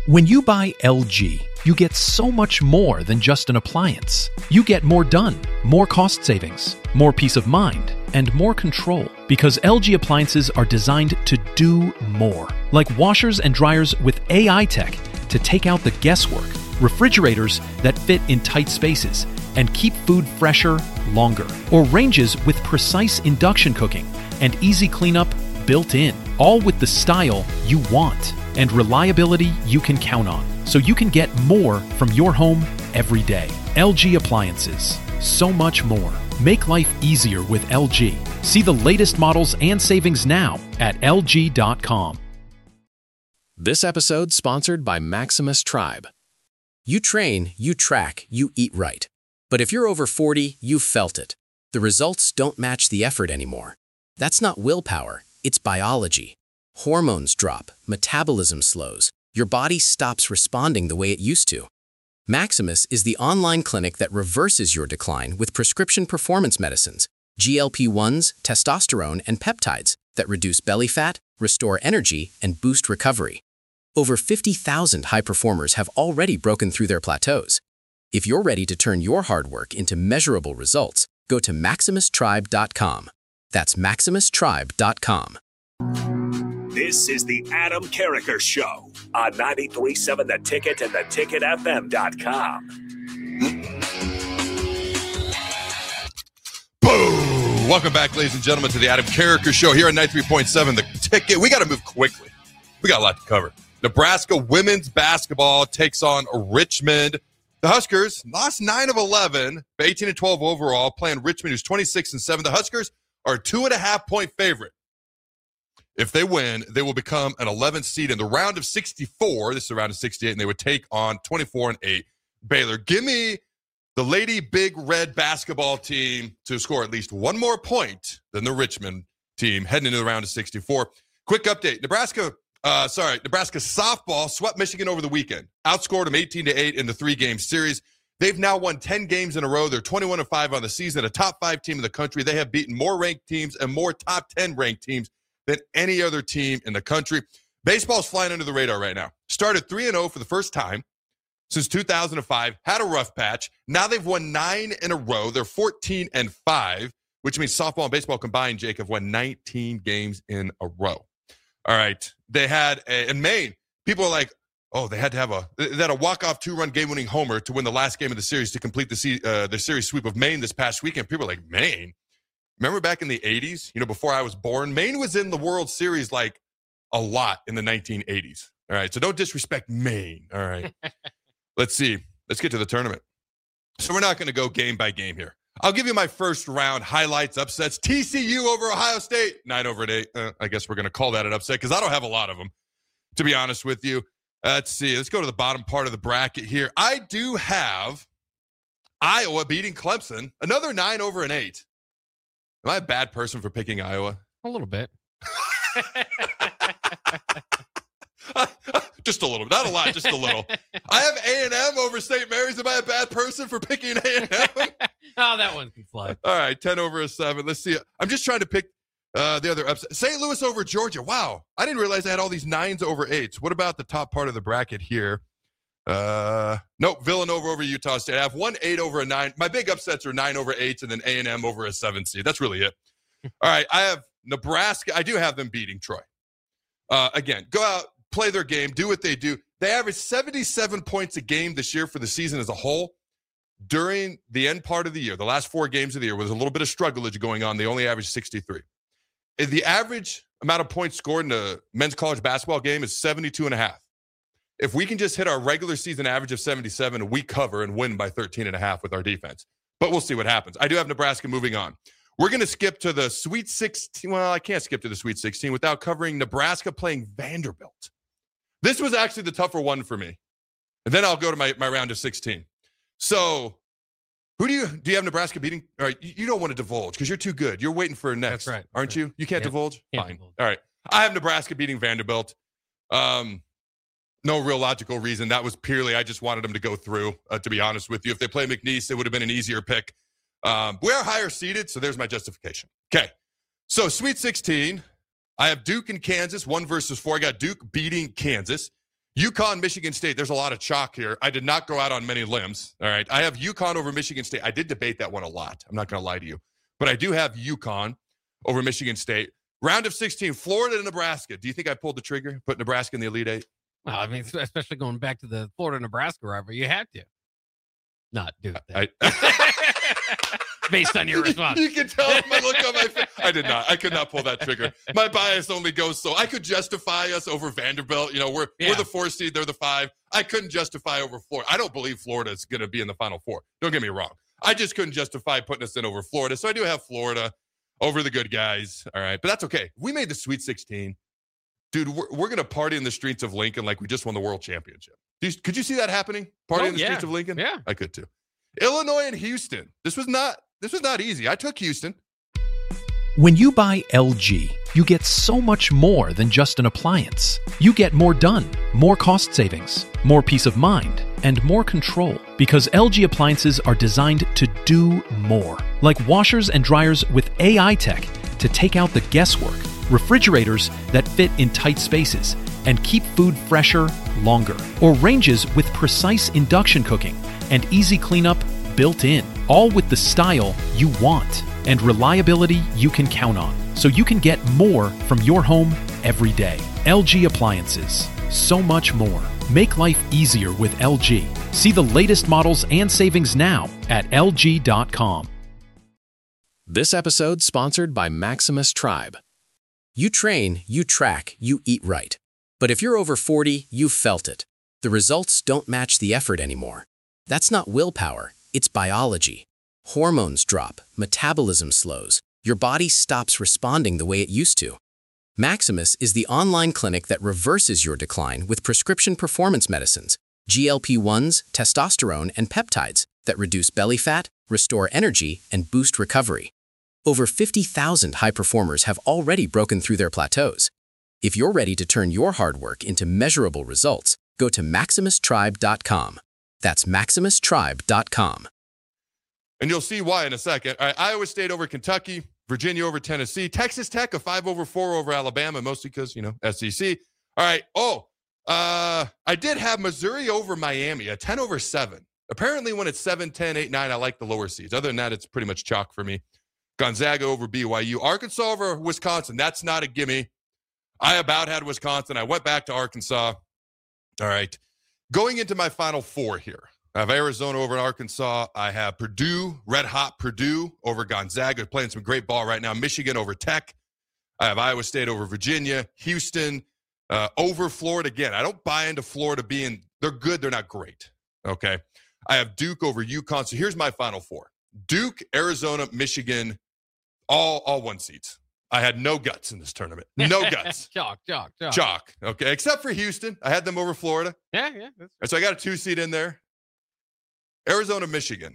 When you buy LG, you get so much more than just an appliance. You get more done, more cost savings, more peace of mind, and more control. Because LG appliances are designed to do more. Like washers and dryers with AI tech to take out the guesswork, refrigerators that fit in tight spaces and keep food fresher longer, or ranges with precise induction cooking and easy cleanup built in, all with the style you want and reliability you can count on, so you can get more from your home every day. LG Appliances. So much more. Make life easier with LG. See the latest models and savings now at LG.com. This episode sponsored by Maximus Tribe. You train, you track, you eat right. But if you're over 40, you've felt it. The results don't match the effort anymore. That's not willpower, it's biology. Hormones drop, metabolism slows, your body stops responding the way it used to. Maximus is the online clinic that reverses your decline with prescription performance medicines, GLP-1s, testosterone, and peptides that reduce belly fat, restore energy, and boost recovery. Over 50,000 high performers have already broken through their plateaus. If you're ready to turn your hard work into measurable results, go to MaximusTribe.com. That's MaximusTribe.com. This is the Adam Carricker Show on 93.7 The Ticket and theticketfm.com. Boom! Welcome back, ladies and gentlemen, to the Adam Carricker Show here on 93.7 The Ticket. We got to move quickly. We got a lot to cover. Nebraska women's basketball takes on Richmond. The Huskers lost 9 of 11, 18-12 overall, playing Richmond, who's 26-7. The Huskers are a 2.5-point favorite. If they win, they will become an 11th seed in the round of 64. This is a round of 68, and they would take on 24-8 Baylor. Give me the Lady Big Red basketball team to score at least one more point than the Richmond team heading into the round of 64. Quick update. Nebraska softball swept Michigan over the weekend. Outscored them 18-8 in the 3-game series. They've now won 10 games in a row. They're 21-5 on the season, a top 5 team in the country. They have beaten more ranked teams and more top 10 ranked teams than any other team in the country. Baseball's flying under the radar right now. Started 3-0 for the first time since 2005. Had a rough patch. Now they've won 9 in a row. They're 14-5, which means softball and baseball combined, Jake, have won 19 games in a row. All right. They had in Maine, people are like, oh, they had a walk-off 2-run game-winning homer to win the last game of the series to complete the series sweep of Maine this past weekend. People are like, Maine? Remember back in the 80s, before I was born, Maine was in the World Series like a lot in the 1980s. All right, so don't disrespect Maine. All right. Let's see. Let's get to the tournament. So we're not going to go game by game here. I'll give you my first round highlights, upsets. TCU over Ohio State, 9/8. I guess we're going to call that an upset because I don't have a lot of them, to be honest with you. Let's see. Let's go to the bottom part of the bracket here. I do have Iowa beating Clemson, another 9/8. Am I a bad person for picking Iowa? A little bit. Just a little bit. Not a lot, just a little. I have A&M over St. Mary's. Am I a bad person for picking A&M? Oh, that one can fly. All right, 10/7. Let's see. I'm just trying to pick the other upset. St. Louis over Georgia. Wow. I didn't realize I had all these 9/8s. What about the top part of the bracket here? Nope, Villanova over Utah State. I have 1 8 over a 9. My big upsets are 9/8 and then A&M over a 7 seed. That's really it. All right, I have Nebraska. I do have them beating Troy. Again, go out, play their game, do what they do. They averaged 77 points a game this year for the season as a whole. During the end part of the year, the last 4 games of the year, was a little bit of strugglage going on. They only averaged 63. The average amount of points scored in a men's college basketball game is 72.5. If we can just hit our regular season average of 77, we cover and win by 13.5 with our defense. But we'll see what happens. I do have Nebraska moving on. We're going to skip to the Sweet 16. Well, I can't skip to the Sweet 16 without covering Nebraska playing Vanderbilt. This was actually the tougher one for me. And then I'll go to my round of 16. So who do you have Nebraska beating? All right, you don't want to divulge because you're too good. You're waiting for next, That's right. Aren't you? You can't divulge? Can't Fine. divulge. All right. I have Nebraska beating Vanderbilt. No real logical reason. That was purely, I just wanted them to go through, to be honest with you. If they play McNeese, it would have been an easier pick. We're higher seeded, so there's my justification. Okay. So Sweet 16, I have Duke and Kansas, 1 versus 4. I got Duke beating Kansas. UConn, Michigan State. There's a lot of chalk here. I did not go out on many limbs. All right. I have UConn over Michigan State. I did debate that one a lot. I'm not going to lie to you. But I do have UConn over Michigan State. Round of 16, Florida and Nebraska. Do you think I pulled the trigger, put Nebraska in the Elite Eight? Well, I mean, especially going back to the Florida-Nebraska rivalry, you had to not do that. Based on your response. You can tell my look on my face. I did not. I could not pull that trigger. My bias only goes so. I could justify us over Vanderbilt. You know, we're the 4 seed, they're the 5. I couldn't justify over Florida. I don't believe Florida is going to be in the Final Four. Don't get me wrong. I just couldn't justify putting us in over Florida. So I do have Florida over the good guys. All right. But that's okay. We made the Sweet 16. Dude, we're going to party in the streets of Lincoln like we just won the world championship. Could you see that happening? Party in the streets of Lincoln? Yeah. I could too. Illinois and Houston. This was not easy. I took Houston. When you buy LG, you get so much more than just an appliance. You get more done, more cost savings, more peace of mind, and more control. Because LG appliances are designed to do more. Like washers and dryers with AI tech to take out the guesswork. Refrigerators that fit in tight spaces and keep food fresher longer. Or ranges with precise induction cooking and easy cleanup built in. All with the style you want and reliability you can count on. So you can get more from your home every day. LG Appliances. So much more. Make life easier with LG. See the latest models and savings now at LG.com. This episode sponsored by Maximus Tribe. You train, you track, you eat right. But if you're over 40, you've felt it. The results don't match the effort anymore. That's not willpower, it's biology. Hormones drop, metabolism slows, your body stops responding the way it used to. Maximus is the online clinic that reverses your decline with prescription performance medicines, GLP-1s, testosterone, and peptides that reduce belly fat, restore energy, and boost recovery. Over 50,000 high performers have already broken through their plateaus. If you're ready to turn your hard work into measurable results, go to MaximusTribe.com. That's MaximusTribe.com. And you'll see why in a second. All right, Iowa State over Kentucky, Virginia over Tennessee, Texas Tech, a 5-4 over Alabama, mostly because, SEC. All right. I did have Missouri over Miami, a 10-7. Apparently when it's 7, 10, 8, 9, I like the lower seeds. Other than that, it's pretty much chalk for me. Gonzaga over BYU. Arkansas over Wisconsin. That's not a gimme. I about had Wisconsin. I went back to Arkansas. All right. Going into my Final Four here. I have Arizona over Arkansas. I have Purdue, red hot Purdue over Gonzaga, playing some great ball right now. Michigan over Tech. I have Iowa State over Virginia. Houston over Florida. Again, I don't buy into Florida being, they're good, they're not great. Okay. I have Duke over UConn. So here's my Final Four. Duke, Arizona, Michigan, all 1 seeds. I had no guts in this tournament. No guts. Chalk. Okay. Except for Houston. I had them over Florida. Yeah. So I got a 2 seed in there. Arizona, Michigan.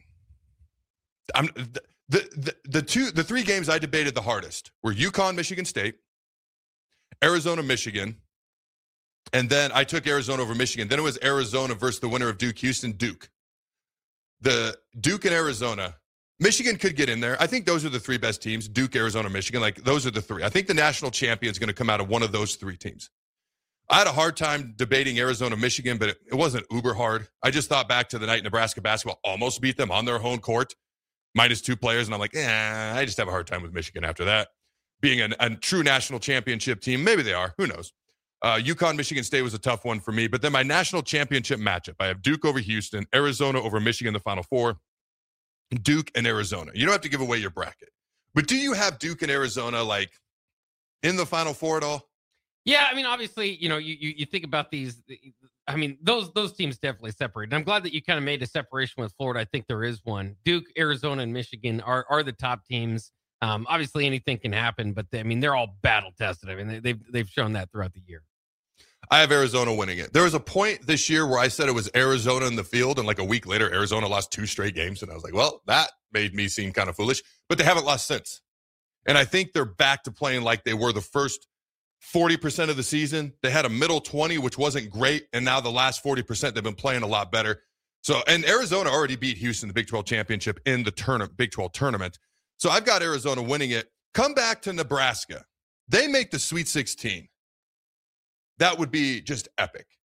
The 3 games I debated the hardest were UConn, Michigan State, Arizona, Michigan, and then I took Arizona over Michigan. Then it was Arizona versus the winner of Duke, Houston, Duke. The Duke and Arizona. Michigan could get in there. I think those are the 3 best teams, Duke, Arizona, Michigan. Like, those are the 3. I think the national champion is going to come out of one of those 3 teams. I had a hard time debating Arizona, Michigan, but it wasn't uber hard. I just thought back to the night Nebraska basketball almost beat them on their home court, -2 players, and I'm like, I just have a hard time with Michigan after that. Being a true national championship team, maybe they are. Who knows? UConn, Michigan State was a tough one for me. But then my national championship matchup, I have Duke over Houston, Arizona over Michigan, the Final Four, Duke and Arizona. You don't have to give away your bracket. But do you have Duke and Arizona, like, in the Final Four at all? Yeah, I mean, obviously, you think about these. I mean, those teams definitely separate. And I'm glad that you kind of made a separation with Florida. I think there is one. Duke, Arizona, and Michigan are the top teams. Obviously, anything can happen, but they're all battle tested. I mean, they've shown that throughout the year. I have Arizona winning it. There was a point this year where I said it was Arizona in the field, and like a week later, Arizona lost 2 straight games, and I was like, well, that made me seem kind of foolish. But they haven't lost since. And I think they're back to playing like they were the first 40% of the season. They had a middle 20, which wasn't great, and now the last 40%, they've been playing a lot better. So, and Arizona already beat Houston, the Big 12 championship, in the Big 12 tournament. So I've got Arizona winning it. Come back to Nebraska. They make the Sweet 16. That would be just epic.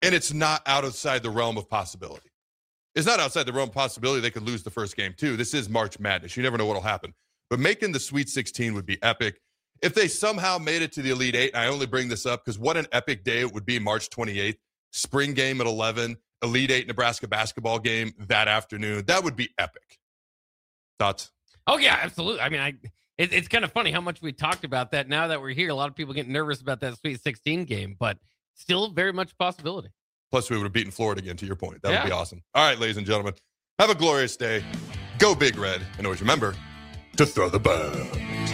And it's not outside the realm of possibility. It's not outside the realm of possibility they could lose the first game, too. This is March Madness. You never know what will happen. But making the Sweet 16 would be epic. If they somehow made it to the Elite Eight, and I only bring this up because what an epic day it would be, March 28th, spring game at 11, Elite Eight Nebraska basketball game that afternoon. That would be epic. Thoughts? Oh, yeah, absolutely. I mean, it's kind of funny how much we talked about that. Now that we're here, a lot of people get nervous about that Sweet 16 game, but still very much a possibility. Plus, we would have beaten Florida again, to your point. That would be awesome. All right, ladies and gentlemen, have a glorious day. Go Big Red. And always remember to throw the ball.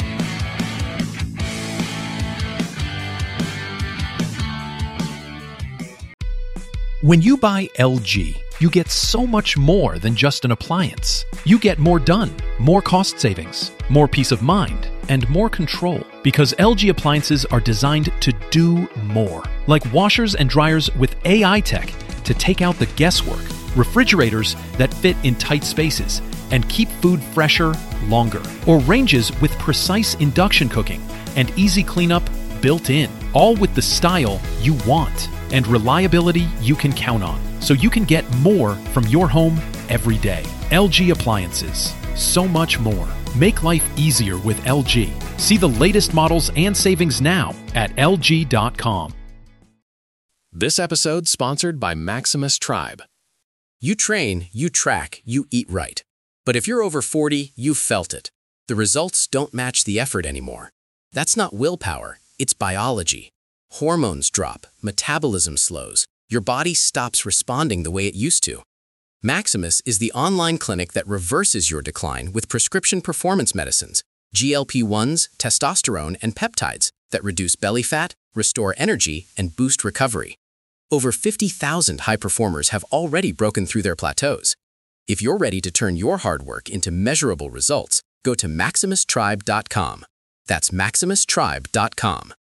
When you buy LG, you get so much more than just an appliance. You get more done, more cost savings, more peace of mind, and more control. Because LG appliances are designed to do more. Like washers and dryers with AI tech to take out the guesswork, refrigerators that fit in tight spaces and keep food fresher longer, or ranges with precise induction cooking and easy cleanup built in, all with the style you want and reliability you can count on, so you can get more from your home every day. LG Appliances. So much more. Make life easier with LG. See the latest models and savings now at LG.com. This episode sponsored by Maximus Tribe. You train, you track, you eat right. But if you're over 40, you've felt it. The results don't match the effort anymore. That's not willpower, it's biology. Hormones drop, metabolism slows, your body stops responding the way it used to. Maximus is the online clinic that reverses your decline with prescription performance medicines, GLP-1s, testosterone, and peptides that reduce belly fat, restore energy, and boost recovery. Over 50,000 high performers have already broken through their plateaus. If you're ready to turn your hard work into measurable results, go to MaximusTribe.com. That's MaximusTribe.com.